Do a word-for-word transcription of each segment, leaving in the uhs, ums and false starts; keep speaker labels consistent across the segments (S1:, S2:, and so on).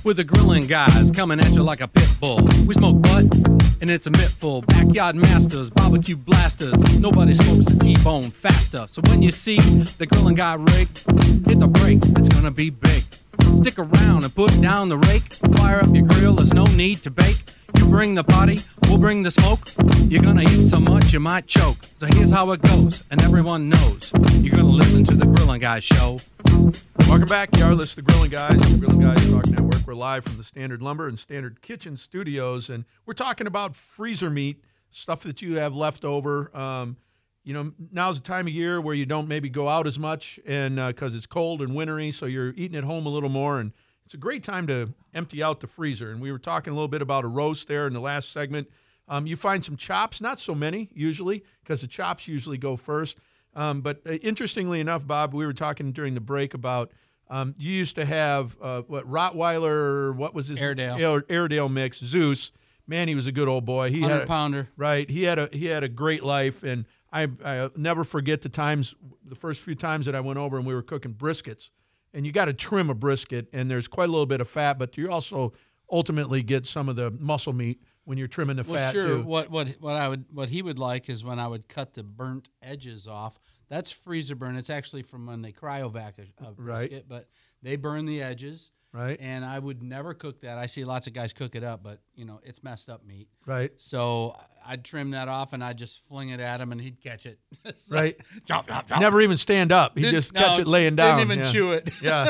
S1: with the grilling guys coming at you like a pit bull. We smoke butt, and it's a mittful. Backyard masters, barbecue blasters. Nobody smokes a T-bone faster. So when you see the grilling guy rig, hit the brakes, it's gonna be big. Stick around and put down the rake. Fire up your grill, there's no need to bake. You bring the party, we'll bring the smoke. You're gonna eat so much you might choke. So here's how it goes, and everyone knows. You're gonna listen to the Grilling Guys show.
S2: Welcome back. You are listening to Grilling Guys on the Grilling Guys Talk Network. We're live from the Standard Lumber and Standard Kitchen studios, and we're talking about freezer meat, stuff that you have left over. Um, you know, now's the time of year where you don't maybe go out as much, and because uh, it's cold and wintry, so you're eating at home a little more, and it's a great time to empty out the freezer. And we were talking a little bit about a roast there in the last segment. Um, you find some chops, not so many usually, because the chops usually go first. Um, but uh, interestingly enough, Bob, we were talking during the break about um, you used to have uh, what Rottweiler, what was his
S3: Airedale
S2: Air, Airedale mix, Zeus. Man, he was a good old boy. He had
S3: hundred
S2: a,
S3: pounder.
S2: Right, he had a he had a great life, and I I never forget the times, the first few times that I went over and we were cooking briskets. And you got to trim a brisket, and there's quite a little bit of fat, but you also ultimately get some of the muscle meat when you're trimming the
S3: well,
S2: fat
S3: sure.
S2: too.
S3: What what what I would what he would like is when I would cut the burnt edges off. That's freezer burn. It's actually from when they cryovac a, a brisket,
S2: Right.
S3: but they burn the edges.
S2: Right.
S3: And I would never cook that. I see lots of guys cook it up, but you know it's messed up meat.
S2: Right.
S3: So I'd trim that off and I'd just fling it at him and he'd catch it. So,
S2: Right.
S3: Chop, chop, chop.
S2: Never even stand up. He
S3: Didn't-
S2: just
S3: no,
S2: catch it laying down.
S3: Didn't even
S2: yeah.
S3: chew it.
S2: Yeah.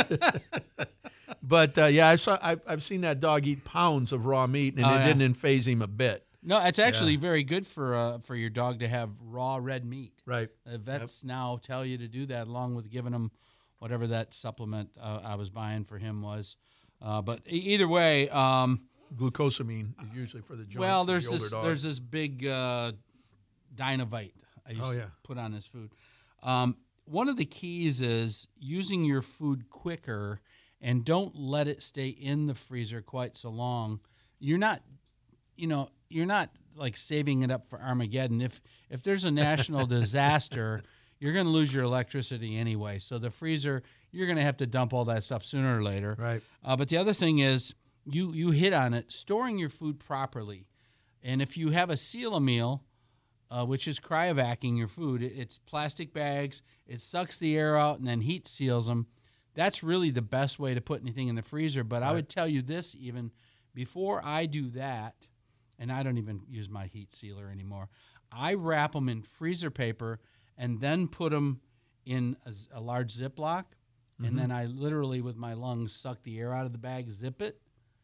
S2: But uh, yeah, I saw. I've, I've seen that dog eat pounds of raw meat, and
S3: Oh,
S2: it
S3: yeah.
S2: didn't phase him a bit.
S3: No, it's actually
S2: Yeah.
S3: very good for uh, for your dog to have raw red meat.
S2: Right.
S3: The vets now tell you to do that, along with giving them whatever that supplement uh, I was buying for him was. Uh, but e- either way, um,
S2: Glucosamine is usually for the joints.
S3: well,
S2: of the
S3: there's
S2: older
S3: this
S2: dogs.
S3: there's this big uh, Dynovite I used
S2: Oh,
S3: to
S2: yeah.
S3: put on his food. Um, one of the keys is using your food quicker and don't let it stay in the freezer quite so long. You're not, you know, you're not like saving it up for Armageddon. If if there's a national disaster, you're going to lose your electricity anyway. So the freezer, you're going to have to dump all that stuff sooner or later.
S2: Right.
S3: Uh, but the other thing is, you you hit on it, storing your food properly. And if you have a seal-a-meal, uh, which is cryovacking your food, it, it's plastic bags, it sucks the air out and then heat seals them. That's really the best way to put anything in the freezer. But I would tell you this even, before I do that, and I don't even use my heat sealer anymore, I wrap them in freezer paper and then put them in a, a large Ziploc, and
S2: Mm-hmm.
S3: then I literally, with my lungs, suck the air out of the bag, zip it,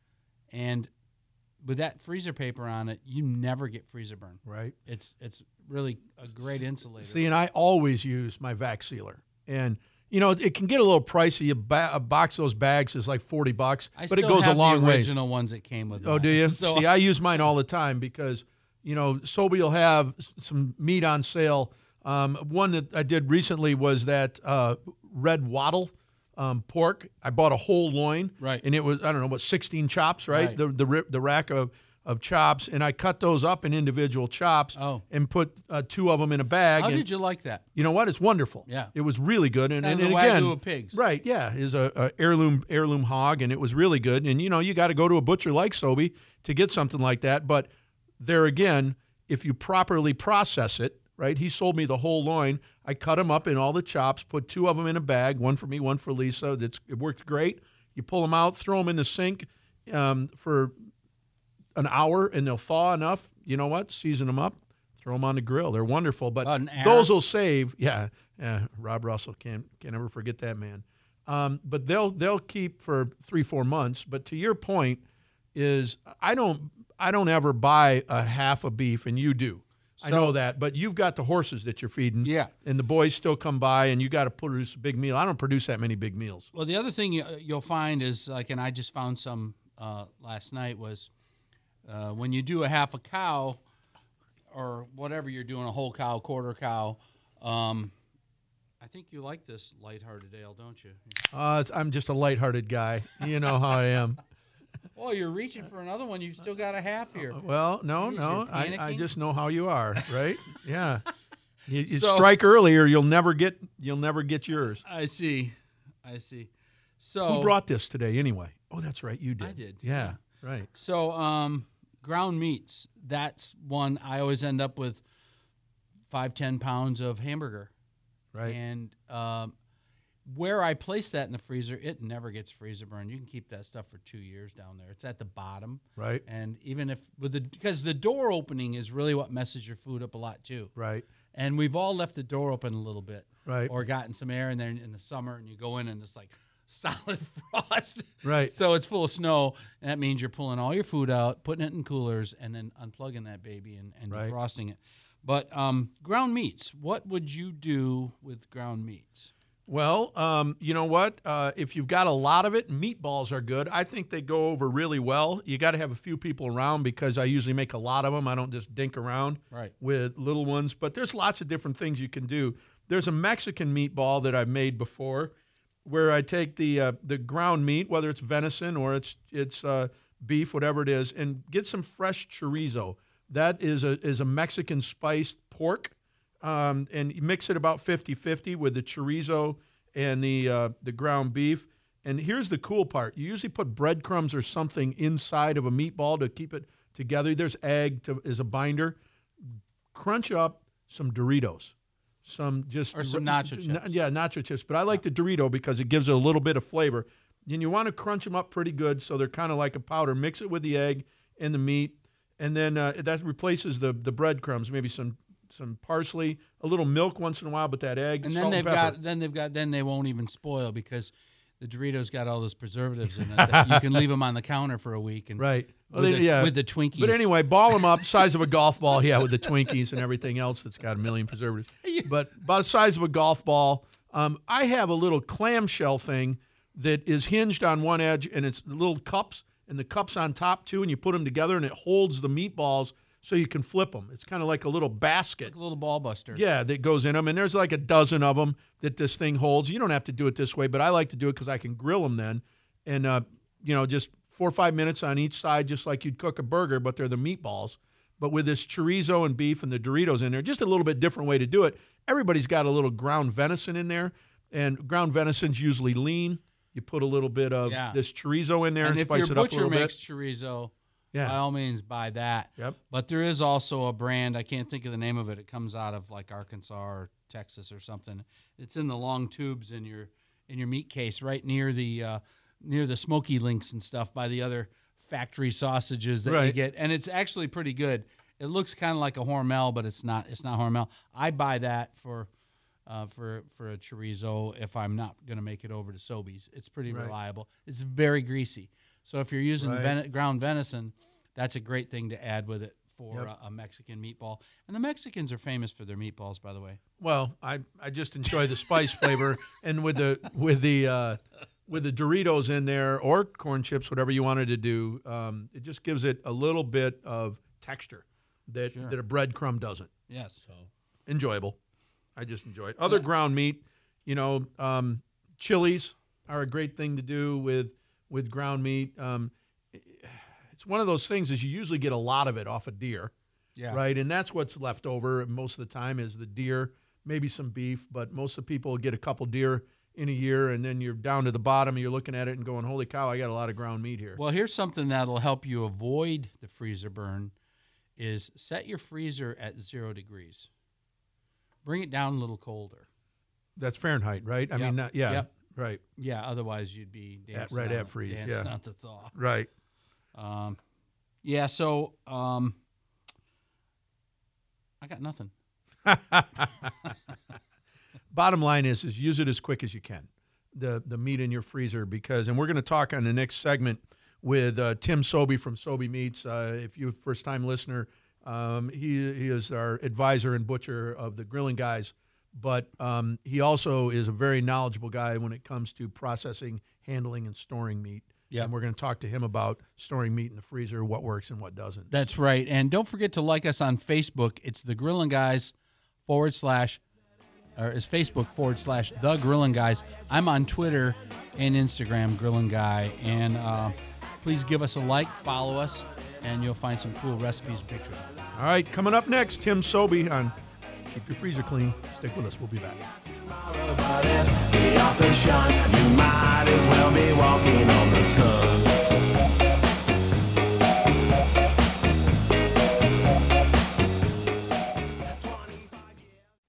S3: and with that freezer paper on it, you never get freezer burn.
S2: Right.
S3: It's it's really a great insulator.
S2: See, and I always use my vac sealer, and you know it can get a little pricey. A, ba- a box of those bags is like forty bucks,
S3: I
S2: but it
S3: still
S2: goes a
S3: have
S2: long
S3: the
S2: ways.
S3: original ones that came with
S2: Oh,
S3: mine.
S2: do you?
S3: So
S2: See, I use mine all the time because, you know, Sobe will have s- some meat on sale. Um, one that I did recently was that uh, red wattle um, pork. I bought a whole loin.
S3: Right.
S2: And it was, I don't know, what, sixteen chops, right?
S3: Right.
S2: The the, ri- the rack of, of chops. And I cut those up in individual chops
S3: Oh.
S2: and put uh, two of them in a bag.
S3: how
S2: and
S3: did you like that?
S2: you know what? It's wonderful.
S3: Yeah.
S2: It was really good. And,
S3: Kind
S2: and,
S3: of the
S2: and again,
S3: Wagyu of pigs.
S2: right, yeah, is a, a heirloom heirloom hog, and it was really good. And you know, you got to go to a butcher like Sobe to get something like that. But there again, if you properly process it, right? He sold me the whole loin. I cut them up in all the chops, put two of them in a bag, one for me, one for Lisa. That's it worked great. You pull them out, throw them in the sink um, for an hour, and they'll thaw enough. You know what? Season them up, throw them on the grill. They're wonderful. But
S3: About an hour?
S2: those will save. Yeah, yeah. Rob Russell can't can't ever forget that man. Um, but they'll they'll keep for three four months. But to your point, is I don't I don't ever buy a half a beef, and you do. I
S3: So-
S2: know that, but you've got the horses that you're feeding.
S3: Yeah.
S2: And the boys still come by, and you got to produce a big meal. I don't produce that many big meals.
S3: Well, the other thing you, you'll find is, like, and I just found some uh, last night, was uh, when you do a half a cow or whatever you're doing, a whole cow, quarter cow, um, I think you like this lighthearted ale, don't you?
S2: Uh, it's, I'm just a lighthearted guy. You know how I am.
S3: Oh, you're reaching for another one. You still got a half here.
S2: Well, no,
S3: Jeez,
S2: no.
S3: you're
S2: I, I
S3: panicking?
S2: just know how you are, right? Yeah. You, you
S3: So-
S2: strike early, or you'll never get you'll never get yours.
S3: I see. I see. So
S2: Who brought this today, anyway? Oh, that's right. You did.
S3: I did.
S2: Yeah, yeah. Right.
S3: So um, ground meats, that's one I always end up with five, ten pounds of hamburger.
S2: Right.
S3: And um, where I place that in the freezer, it never gets freezer burned. You can keep that stuff for two years down there. It's at the bottom.
S2: Right.
S3: And even if with the because the door opening is really what messes your food up a lot too.
S2: Right.
S3: And we've all left the door open a little bit.
S2: Right.
S3: Or gotten some air in there in the summer, and you go in and it's like solid frost.
S2: Right.
S3: So it's full of snow, and that means you're pulling all your food out, putting it in coolers, and then unplugging that baby and, and
S2: Right.
S3: defrosting it. But um, ground meats, what would you do with ground meats?
S2: Well, um, you know what? Uh, if you've got a lot of it, meatballs are good. I think they go over really well. You got to have a few people around because I usually make a lot of them. I don't just dink around
S3: Right.
S2: with little ones. But there's lots of different things you can do. There's a Mexican meatball that I've made before where I take the uh, the ground meat, whether it's venison or it's it's uh, beef, whatever it is, and get some fresh chorizo. That is a is a Mexican spiced pork. Um, and you mix it about fifty-fifty with the chorizo and the uh, the ground beef. And here's the cool part. You usually put breadcrumbs or something inside of a meatball to keep it together. There's egg to, as a binder. Crunch up some Doritos. Some just
S3: Or some nacho chips.
S2: n- yeah, nacho chips. But I like the Dorito because it gives it a little bit of flavor. And you want to crunch them up pretty good so they're kind of like a powder. Mix it with the egg and the meat. And then uh, that replaces the the breadcrumbs, maybe some some parsley, a little milk once in a while, but that egg,
S3: And
S2: salt
S3: then they've
S2: and pepper.
S3: got then they've got then they won't even spoil because the Doritos got all those preservatives in it. That you can leave them on the counter for a week and
S2: Right.
S3: with,
S2: Well, they-
S3: the,
S2: yeah.
S3: with the Twinkies.
S2: But anyway, ball them up, size of a golf ball. Yeah, with the Twinkies and everything else that's got a million preservatives. But about the size of a golf ball. Um, I have a little clamshell thing that is hinged on one edge, and it's little cups, and the cups on top too, and you put them together, and it holds the meatballs so you can flip them. It's kind of like a little basket.
S3: like a little ball buster.
S2: Yeah, that goes in them, and there's like a dozen of them that this thing holds. You don't have to do it this way, but I like to do it because I can grill them then, and uh, you know, just four or five minutes on each side, just like you'd cook a burger, but they're the meatballs. But with this chorizo and beef and the Doritos in there, just a little bit different way to do it. Everybody's got a little ground venison in there, and ground venison's usually lean. You put a little bit of
S3: Yeah.
S2: this chorizo in there and,
S3: And if
S2: spice
S3: your
S2: it up a
S3: butcher
S2: little
S3: makes
S2: bit.
S3: chorizo,
S2: Yeah.
S3: by all means buy that.
S2: Yep.
S3: But there is also a brand, I can't think of the name of it. It comes out of like Arkansas or Texas or something. It's in the long tubes in your in your meat case, right near the uh, near the smoky links and stuff by the other factory sausages that you
S2: Right.
S3: get, and it's actually pretty good. It looks kind of like a Hormel, but it's not. It's not Hormel. I buy that for. Uh, for for a chorizo, if I'm not going to make it over to Sobeys, it's pretty
S2: Right.
S3: reliable. It's very greasy, so if you're using
S2: Right.
S3: ven- ground venison, that's a great thing to add with it for
S2: Yep.
S3: a, a Mexican meatball. And the Mexicans are famous for their meatballs, by the way.
S2: Well, I, I just enjoy the spice flavor, and with the with the uh, with the Doritos in there or corn chips, whatever you wanted to do, um, it just gives it a little bit of texture that
S3: Sure.
S2: that a breadcrumb doesn't.
S3: Yes.
S2: So enjoyable. I just enjoy it. Other ground meat, you know, um, chilies are a great thing to do with with ground meat. Um, it's one of those things is you usually get a lot of it off a deer.
S3: Yeah.
S2: Right, and that's what's left over most of the time is the deer, maybe some beef, but most of the people get a couple deer in a year, and then you're down to the bottom, and you're looking at it and going, holy cow, I got a lot of ground meat here.
S3: Well, here's something that'll help you avoid the freezer burn is set your freezer at zero degrees. Bring it down a little colder.
S2: That's Fahrenheit, right? I
S3: Yep.
S2: mean, not, yeah,
S3: Yep.
S2: right,
S3: Yeah, otherwise you'd be dancing
S2: right
S3: on
S2: at
S3: the-
S2: freeze,
S3: dancing
S2: yeah.
S3: on the thaw.
S2: right.
S3: Um, yeah, so um, I got nothing.
S2: Bottom line is, is use it as quick as you can, the the meat in your freezer, because, and we're going to talk on the next segment with uh, Tim Sobey from Sobey Meats. Uh, if you're a first-time listener, um, he, he is our advisor and butcher of the Grilling Guys, but um, he also is a very knowledgeable guy when it comes to processing, handling, and storing meat.
S3: Yep.
S2: And we're going to talk to him about storing meat in the freezer, what works and what doesn't.
S3: That's right. And don't forget to like us on Facebook. It's the Grillin' Guys forward slash, or it's Facebook forward slash the Grillin' Guys. I'm on Twitter and Instagram, Grillin' Guy. And uh, please give us a like, follow us, and you'll find some cool recipes and pictures.
S2: All right, coming up next, Tim Sobey on Keep your freezer clean. Stick with us. We'll be back.
S4: But if the author's shun, you might as well be walking on the sun.